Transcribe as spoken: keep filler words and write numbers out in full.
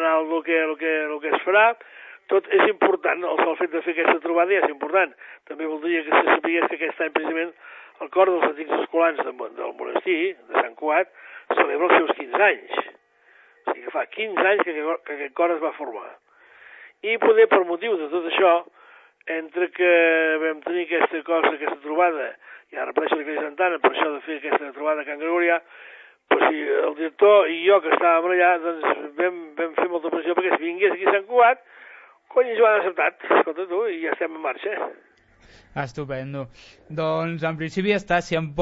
general el que, el que, el que es farà. Tot és important, el sol fet de fer aquesta trobada ja és important. També voldria que se sapigués que aquest any precisament el cor dels antics escolans del monestir, de Sant Cugat, celebra els seus quinze anys. O sigui que fa quinze anys que, que aquest cor es va formar. I poder, per motiu de tot això, entre que vam tenir aquesta cosa, aquesta trobada, i ara repeteixo la Iglesia Santana, per això de fer aquesta trobada a Can Gregorià, pues, si el director i jo que estàvem allà, doncs vam, vam fer molta pressió perquè es vingués aquí a Sant Cugat. Cony, ens ho han acceptat, escolta tu, i ja estem en marxa. Estupendo. Doncs en principi està, si em